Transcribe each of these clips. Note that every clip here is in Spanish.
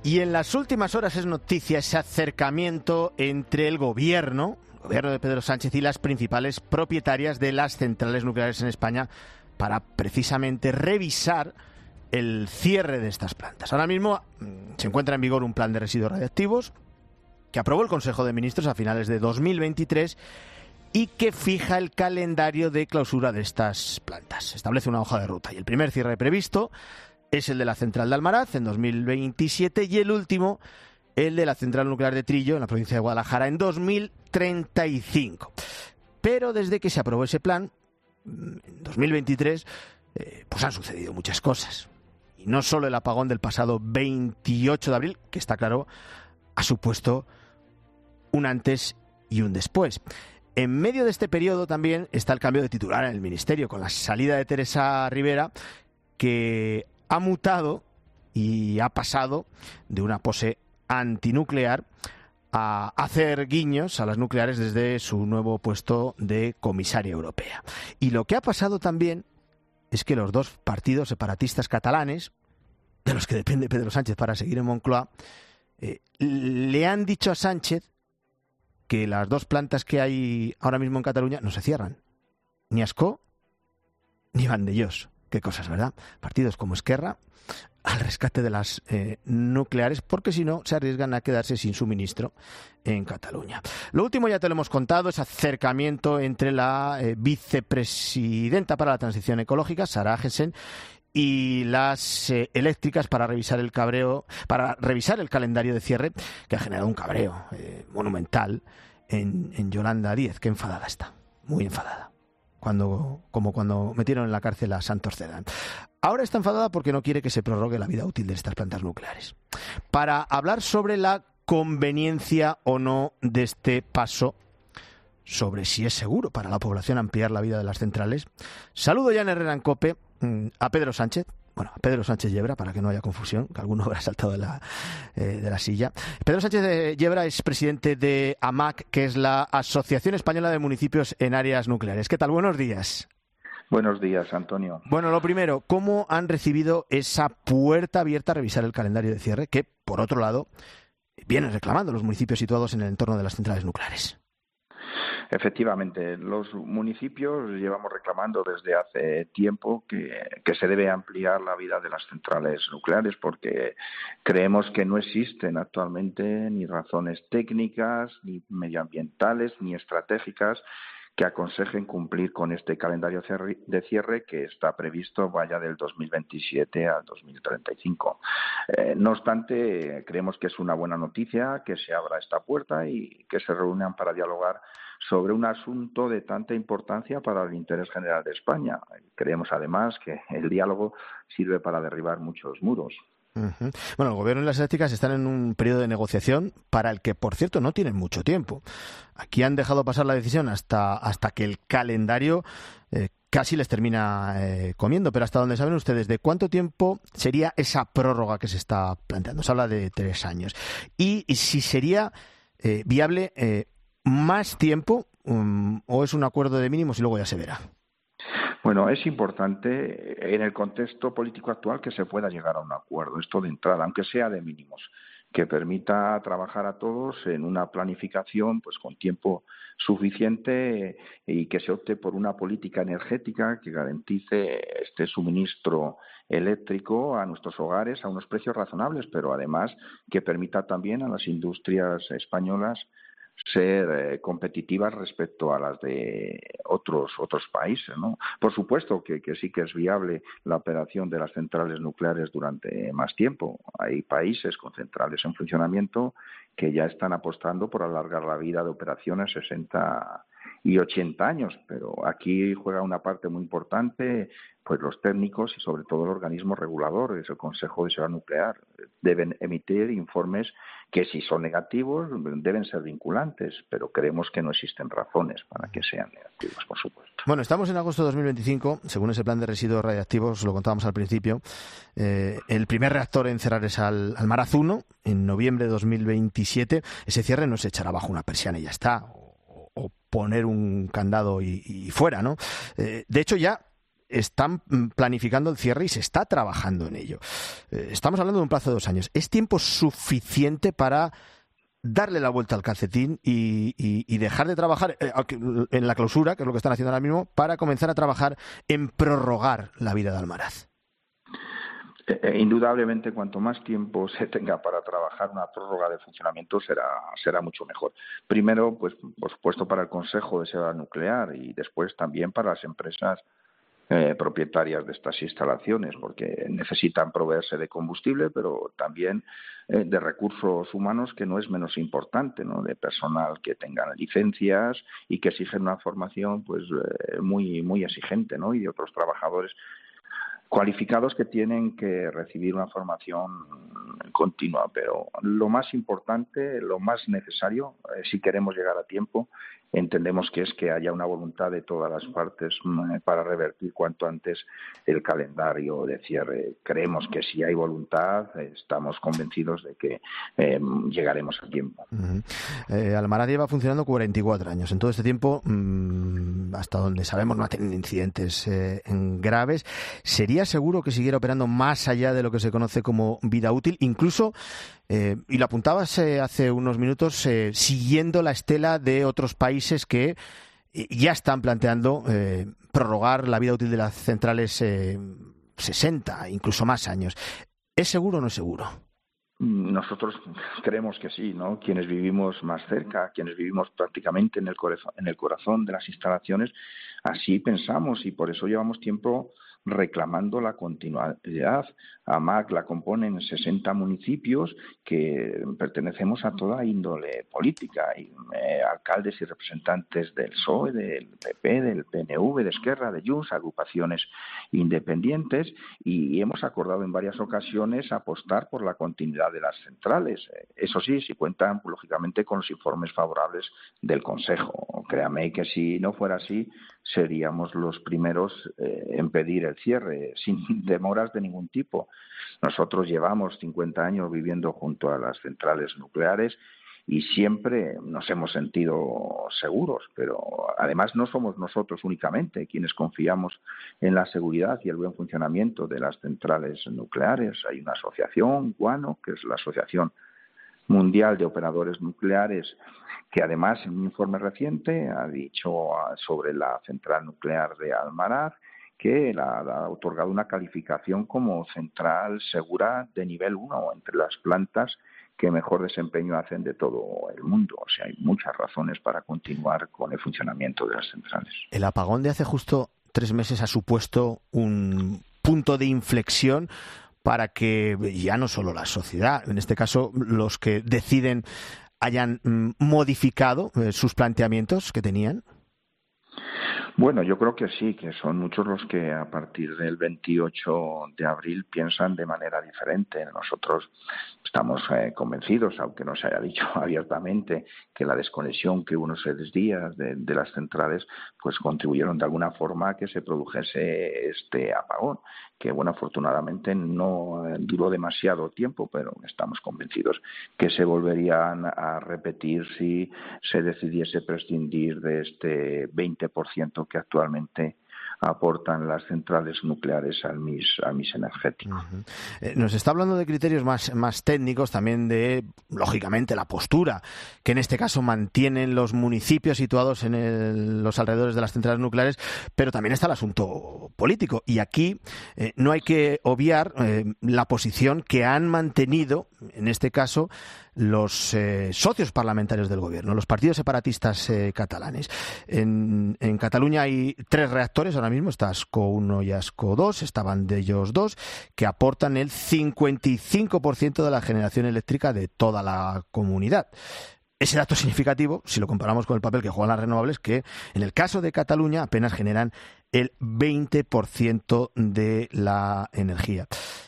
Y en las últimas horas es noticia ese acercamiento entre el gobierno de Pedro Sánchez y las principales propietarias de las centrales nucleares en España para precisamente revisar el cierre de estas plantas. Ahora mismo se encuentra en vigor un plan de residuos radiactivos que aprobó el Consejo de Ministros a finales de 2023 y que fija el calendario de clausura de estas plantas. Establece una hoja de ruta y el primer cierre previsto es el de la central de Almaraz en 2027 y el último, el de la central nuclear de Trillo en la provincia de Guadalajara en 2035. Pero desde que se aprobó ese plan, en 2023, pues han sucedido muchas cosas. Y no solo el apagón del pasado 28 de abril, que está claro, ha supuesto un antes y un después. En medio de este periodo también está el cambio de titular en el Ministerio, con la salida de Teresa Rivera, que ha mutado y ha pasado de una pose antinuclear a hacer guiños a las nucleares desde su nuevo puesto de comisaria europea. Y lo que ha pasado también es que los dos partidos separatistas catalanes, de los que depende Pedro Sánchez para seguir en Moncloa, le han dicho a Sánchez que las dos plantas que hay ahora mismo en Cataluña no se cierran. Ni Ascó ni Vandellós. Qué cosas, ¿verdad? Partidos como Esquerra al rescate de las nucleares, porque si no se arriesgan a quedarse sin suministro en Cataluña. Lo último ya te lo hemos contado, ese acercamiento entre la vicepresidenta para la transición ecológica, Sara Agesen, y las eléctricas para revisar el calendario de cierre, que ha generado un cabreo monumental en Yolanda Díez, que enfadada está, muy enfadada. Como cuando metieron en la cárcel a Santos Cerdán. Ahora está enfadada porque no quiere que se prorrogue la vida útil de estas plantas nucleares. Para hablar sobre la conveniencia o no de este paso, sobre si es seguro para la población ampliar la vida de las centrales, saludo ya en Herrera en COPE a Pedro Sánchez. Bueno, a Pedro Sánchez Yebra, para que no haya confusión, que alguno habrá saltado de la silla. Pedro Sánchez Yebra es presidente de AMAC, que es la Asociación Española de Municipios en Áreas Nucleares. ¿Qué tal? Buenos días. Buenos días, Antonio. Bueno, lo primero, ¿cómo han recibido esa puerta abierta a revisar el calendario de cierre que, por otro lado, vienen reclamando los municipios situados en el entorno de las centrales nucleares? Efectivamente, los municipios llevamos reclamando desde hace tiempo que se debe ampliar la vida de las centrales nucleares porque creemos que no existen actualmente ni razones técnicas, ni medioambientales, ni estratégicas que aconsejen cumplir con este calendario de cierre que está previsto vaya del 2027 al 2035. No obstante, creemos que es una buena noticia que se abra esta puerta y que se reúnan para dialogar sobre un asunto de tanta importancia para el interés general de España. Creemos además que el diálogo sirve para derribar muchos muros. Uh-huh. Bueno, el Gobierno y las eléctricas están en un periodo de negociación para el que, por cierto, no tienen mucho tiempo. Aquí han dejado pasar la decisión hasta que el calendario casi les termina comiendo. Pero hasta donde saben ustedes, ¿de cuánto tiempo sería esa prórroga que se está planteando? Se habla de 3 años. Y si sería viable más tiempo o es un acuerdo de mínimos y luego ya se verá. Bueno, es importante en el contexto político actual que se pueda llegar a un acuerdo, esto de entrada, aunque sea de mínimos, que permita trabajar a todos en una planificación pues con tiempo suficiente y que se opte por una política energética que garantice este suministro eléctrico a nuestros hogares a unos precios razonables, pero además que permita también a las industrias españolas ser competitivas respecto a las de otros países, ¿no? Por supuesto que sí que es viable la operación de las centrales nucleares durante más tiempo. Hay países con centrales en funcionamiento que ya están apostando por alargar la vida de operaciones 60 y 80 años, pero aquí juega una parte muy importante pues los técnicos y sobre todo el organismo regulador, es el Consejo de Seguridad Nuclear. Deben emitir informes que si son negativos deben ser vinculantes, pero creemos que no existen razones para que sean negativos, por supuesto. Bueno, estamos en agosto de 2025, según ese plan de residuos radiactivos, lo contábamos al principio, el primer reactor en cerrar es Almaraz 1, en noviembre de 2027, ese cierre no se echará bajo una persiana y ya está, o poner un candado y fuera, ¿no? De hecho ya están planificando el cierre y se está trabajando en ello. Estamos hablando de un plazo de 2 años. ¿Es tiempo suficiente para darle la vuelta al calcetín y dejar de trabajar en la clausura, que es lo que están haciendo ahora mismo, para comenzar a trabajar en prorrogar la vida de Almaraz? Indudablemente, cuanto más tiempo se tenga para trabajar una prórroga de funcionamiento será mucho mejor. Primero, pues por supuesto para el Consejo de Seguridad Nuclear y después también para las empresas propietarias de estas instalaciones, porque necesitan proveerse de combustible, pero también de recursos humanos, que no es menos importante, ¿no? De personal que tengan licencias y que exigen una formación pues muy exigente, ¿no? Y de otros trabajadores cualificados que tienen que recibir una formación continua. Pero lo más importante, lo más necesario, si queremos llegar a tiempo, entendemos que es que haya una voluntad de todas las partes para revertir cuanto antes el calendario de cierre. Creemos que si hay voluntad, estamos convencidos de que llegaremos a tiempo. Almaraz lleva funcionando 44 años. En todo este tiempo, hasta donde sabemos, no ha tenido incidentes graves. ¿Sería seguro que siguiera operando más allá de lo que se conoce como vida útil? Incluso, y lo apuntabas hace unos minutos, siguiendo la estela de otros países que ya están planteando prorrogar la vida útil de las centrales 60, incluso más años. ¿Es seguro o no es seguro? Nosotros creemos que sí, ¿no? Quienes vivimos más cerca, quienes vivimos prácticamente en el corazón de las instalaciones, así pensamos, y por eso llevamos tiempo reclamando la continuidad. AMAC la componen 60 municipios que pertenecemos a toda índole política, y alcaldes y representantes del PSOE, del PP, del PNV, de Esquerra, de Junts, agrupaciones independientes, y hemos acordado en varias ocasiones apostar por la continuidad de las centrales. Eso sí, si cuentan, lógicamente, con los informes favorables del Consejo. Créame que si no fuera así, seríamos los primeros en pedir el cierre, sin demoras de ningún tipo. Nosotros llevamos 50 años viviendo junto a las centrales nucleares y siempre nos hemos sentido seguros, pero además no somos nosotros únicamente quienes confiamos en la seguridad y el buen funcionamiento de las centrales nucleares. Hay una asociación, WANO, que es la Asociación Mundial de Operadores Nucleares, que además en un informe reciente ha dicho sobre la central nuclear de Almaraz que ha otorgado una calificación como central segura de nivel 1 entre las plantas que mejor desempeño hacen de todo el mundo. O sea, hay muchas razones para continuar con el funcionamiento de las centrales. El apagón de hace justo 3 meses ha supuesto un punto de inflexión para que ya no solo la sociedad, en este caso los que deciden, hayan modificado sus planteamientos que tenían. Bueno, yo creo que sí, que son muchos los que a partir del 28 de abril piensan de manera diferente. Nosotros estamos convencidos, aunque no se haya dicho abiertamente, que la desconexión que hubo unos 6 días de las centrales pues contribuyeron de alguna forma a que se produjese este apagón, que bueno, afortunadamente no duró demasiado tiempo, pero estamos convencidos que se volverían a repetir si se decidiese prescindir de este 20% que actualmente aportan las centrales nucleares al mix energético. Nos está hablando de criterios más técnicos, también de, lógicamente, la postura que en este caso mantienen los municipios situados en los alrededores de las centrales nucleares, pero también está el asunto político. Y aquí no hay que obviar la posición que han mantenido, en este caso, los socios parlamentarios del gobierno, los partidos separatistas catalanes. En Cataluña hay 3 reactores ahora mismo, está Ascó 1 y Ascó 2, estaban de ellos 2, que aportan el 55% de la generación eléctrica de toda la comunidad. Ese dato es significativo si lo comparamos con el papel que juegan las renovables, que en el caso de Cataluña apenas generan el 20% de la energía.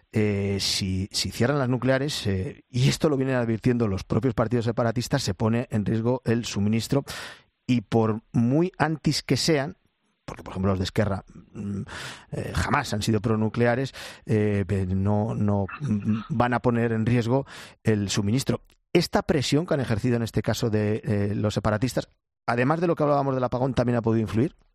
Si cierran las nucleares, y esto lo vienen advirtiendo los propios partidos separatistas, se pone en riesgo el suministro, y por muy antis que sean, porque por ejemplo los de Esquerra jamás han sido pronucleares, no van a poner en riesgo el suministro. Esta presión que han ejercido en este caso de los separatistas, además de lo que hablábamos del apagón, ¿también ha podido influir?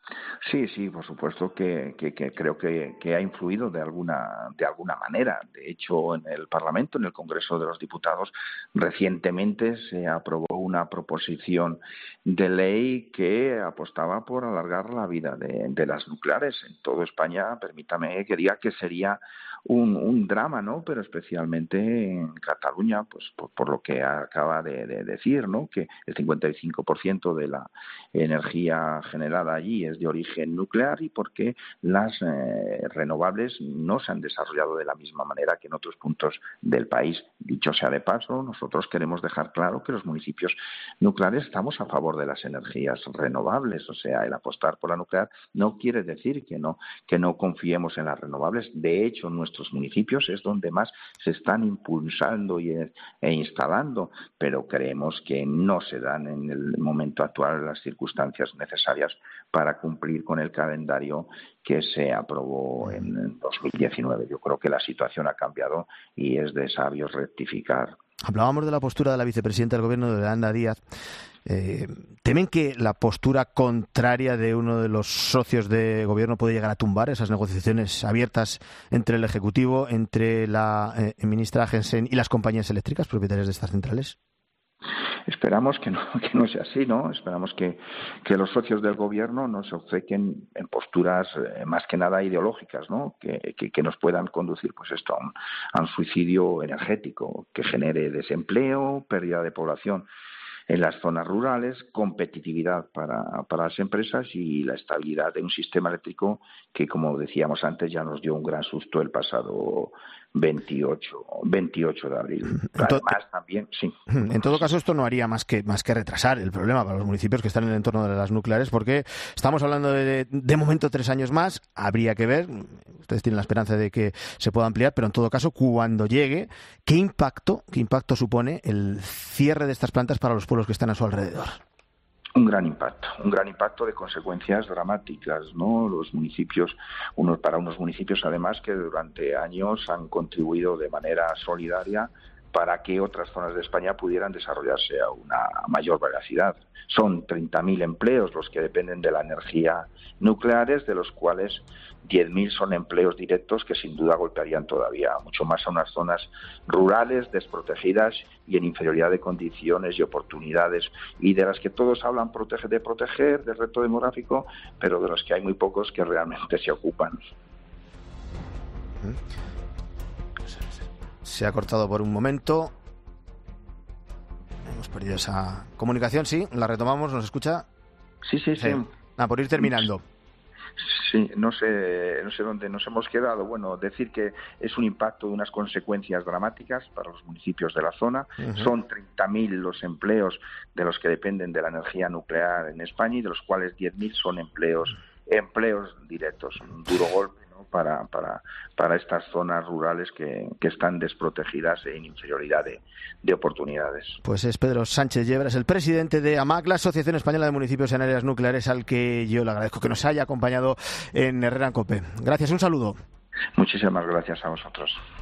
Sí, por supuesto que creo que ha influido de alguna manera. De hecho, en el Parlamento, en el Congreso de los Diputados, recientemente se aprobó una proposición de ley que apostaba por alargar la vida de las nucleares en toda España. Permítame que diga que sería un drama, ¿no? Pero especialmente en Cataluña, pues por lo que acaba de decir, ¿no? Que el 55% de la energía generada allí es de origen nuclear y porque las renovables no se han desarrollado de la misma manera que en otros puntos del país. Dicho sea de paso, nosotros queremos dejar claro que los municipios nucleares estamos a favor de las energías renovables, o sea, el apostar por la nuclear no quiere decir que no confiemos en las renovables. De hecho, en nuestros municipios es donde más se están impulsando e instalando, pero creemos que no se dan en el momento actual las circunstancias necesarias para cumplir con el calendario que se aprobó en 2019. Yo creo que la situación ha cambiado y es de sabios rectificar. Hablábamos de la postura de la vicepresidenta del Gobierno, de Yolanda Díaz. ¿Temen que la postura contraria de uno de los socios de Gobierno puede llegar a tumbar esas negociaciones abiertas entre el Ejecutivo, entre la ministra Jensen y las compañías eléctricas propietarias de estas centrales? Esperamos que no sea así, ¿no? Esperamos que los socios del Gobierno no se obcequen en posturas más que nada ideológicas, ¿no? Que nos puedan conducir, pues esto, a un suicidio energético que genere desempleo, pérdida de población en las zonas rurales, competitividad para las empresas y la estabilidad de un sistema eléctrico que, como decíamos antes, ya nos dio un gran susto el pasado 28 de abril. Además, también, sí. En todo caso, esto no haría más que retrasar el problema para los municipios que están en el entorno de las nucleares, porque estamos hablando de momento 3 años más. Habría que ver, ustedes tienen la esperanza de que se pueda ampliar, pero en todo caso, cuando llegue, ¿qué impacto supone el cierre de estas plantas para los pueblos que están a su alrededor? Un gran impacto de consecuencias dramáticas, ¿no? Los municipios, para unos municipios además que durante años han contribuido de manera solidaria para que otras zonas de España pudieran desarrollarse a una mayor velocidad. Son 30.000 empleos los que dependen de la energía nucleares, de los cuales 10.000 son empleos directos que sin duda golpearían todavía mucho más a unas zonas rurales, desprotegidas y en inferioridad de condiciones y oportunidades, y de las que todos hablan de proteger, del reto demográfico, pero de los que hay muy pocos que realmente se ocupan. Se ha cortado por un momento. Hemos perdido esa comunicación, sí. La retomamos, ¿nos escucha? Sí. Por ir terminando. Sí, no sé dónde nos hemos quedado. Bueno, decir que es un impacto de unas consecuencias dramáticas para los municipios de la zona. Uh-huh. Son 30.000 los empleos de los que dependen de la energía nuclear en España y de los cuales 10.000 son empleos directos. Un duro golpe, ¿no? para estas zonas rurales que están desprotegidas en inferioridad de oportunidades. Pues es Pedro Sánchez Yebras, el presidente de AMAC, la Asociación Española de Municipios en Áreas Nucleares, al que yo le agradezco que nos haya acompañado en Herrera en COPE. Gracias, un saludo. Muchísimas gracias a vosotros.